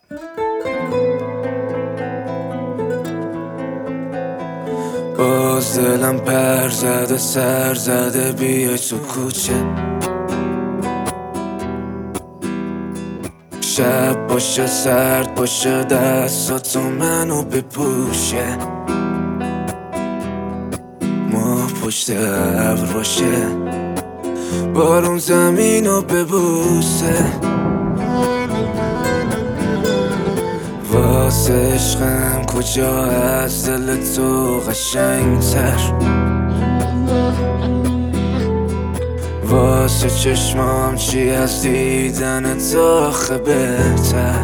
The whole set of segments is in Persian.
باز دلم پر زده سر زده بیای تو کوچه، شب باشه سرد باشه دستاتو منو بپوشه، ماه پشت ابر باشه بارون زمینو ببوسه، واسه عشقم کجا از دل تو قشنگتر، واسه چشمام چی از دیدن تو آخه بهتر،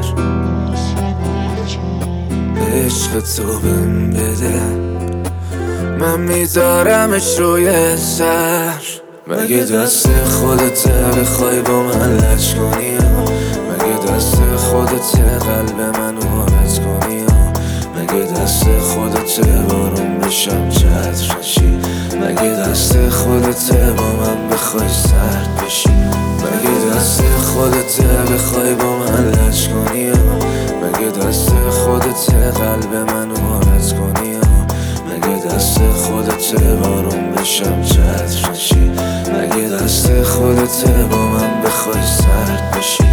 عشق تو بهم بده من میذارمش روی سر. مگه دست خودت بخوای با من لج کنی، مگه دست خودت قلب منو عوض کنی، مگه دست خودت بارون بشم چتر نشی، مگه دست خودت با من بخوای سرد بشی، مگه دست خودت بخوای با من لج کنی، مگه دست خودت قلب منو عوض کنی، مگه دست خودت بارون بشم چتر نشی، مگه دست خودت با من بخوای سرد بشی.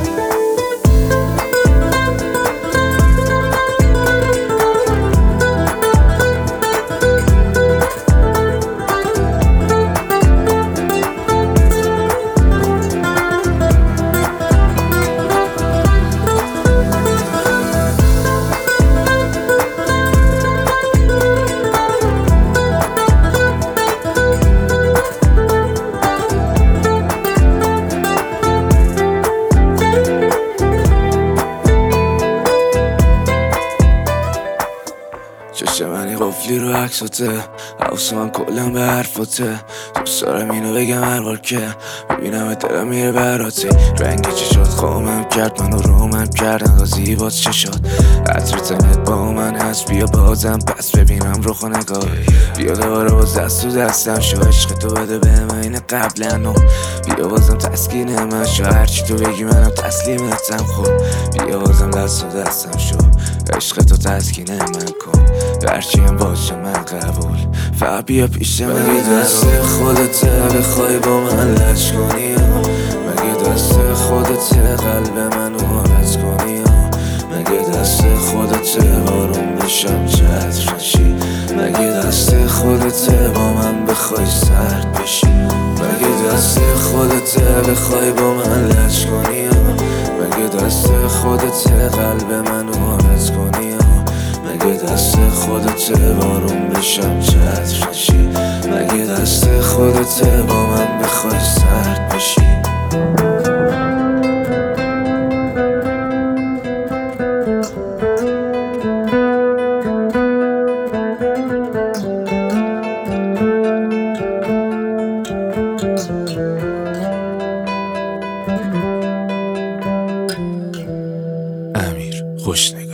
چشم منی قفلی رو عکساته، حواس من کلم به حرفاته، دوست دارم اینو بگم هر بار که ببینم دلم میره براته، رنگ چشات قامم کرد منو رومم کرد انقدر زیبات چشات، عطر تنت با من هست بیا بازم پس ببینم رخ و نگاه، بیا دوباره باز دست تو دستم شو عشق تو بده بهم این قبلا، بیا بازم تسکین من شو هرچی تو بگی منم تسلیمتم، خب بیا بازم دست تو دستم شو عشق تو تسکین من کن، هرچی هم باشه من قبول فقط بیا پیش من. مگه دست خودت بخوای با من لج کنی، مگه دست خودت قلب منو عوض کنی، مگه دست خودت بارون بشم چتر نشی، مگه دست خودت با من بخوای سرد بشی، مگه دست خودت بخوای با من لج کنی، مگه دست خودت قلب منو عوض کنی، مگه دست خودت بارون بشم چتر نشی، مگه دست خودت با من بخوای سرد بشی. امیر خوشنگ